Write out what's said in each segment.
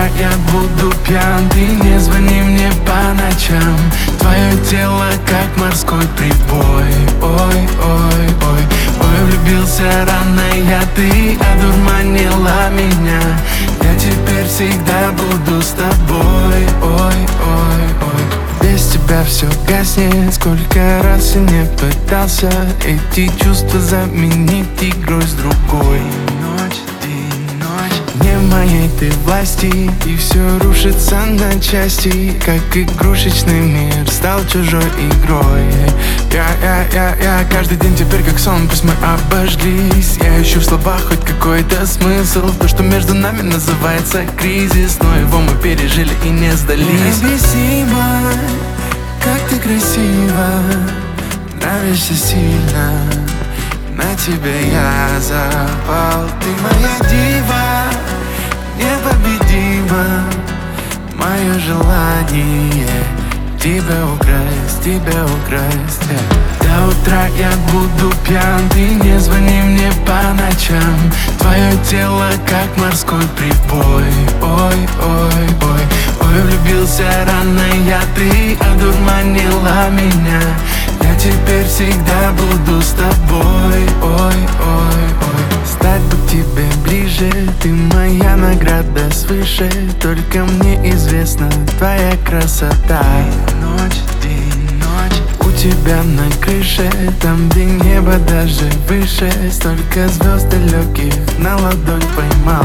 утра я буду пьян, ты не звони мне по ночам. Твое тело как морской прибой. Ой, ой, ой, ой, влюбился рано я, ты одурманила меня. Я теперь всегда буду с тобой. Ой, ой, ой, без тебя все гаснет. Сколько раз я не пытался эти чувства заменить игрой с другой. Ночь, день, ночь, не в моей ты власти, и все рушится на части, как игрушечный мир стал чужой игрой. Я каждый день теперь как сон, пусть мы обожглись. Я ищу в словах хоть какой-то смысл, то, что между нами называется кризис, но его мы пережили и не сдались. Необъяснимо, как ты красиво, нравишься сильно, на тебе я запал. Ты моя дива, непобедима, мое желание тебя украсть, тебя украсть. До утра я буду пьян, ты не звони мне по ночам. Твое тело как морской прибой. Ой, ой, ой, ой, влюбился рано я, ты одурманила меня. Я теперь всегда буду с тобой. Ой, ой, ой, стать бы к тебе ближе, ты моя награда свыше. Только мне известна твоя красота. Ночь, день, ночь, у тебя на крыше, там где небо даже выше. Столько звезд далеких на ладонь поймал.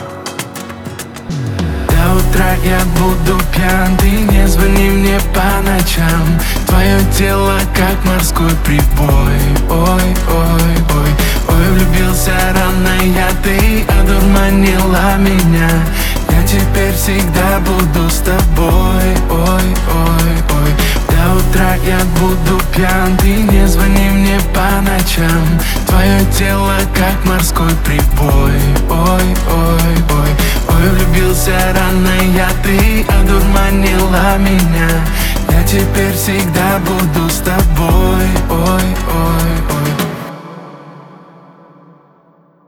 До утра я буду пьян, ты не звони мне по ночам. Твое тело как морской прибой. Ой, ой, ой, ой, влюбился рано я, ты одурманила меня. Я теперь всегда буду с тобой. Ой, ой, ой, до утра я буду пьян, ты не звони мне по ночам. Твое тело как морской прибой. Ой, ой, ой, ой, влюбился рано я, ты одурманила меня. Я теперь всегда буду с тобой. Ой, ой, ой.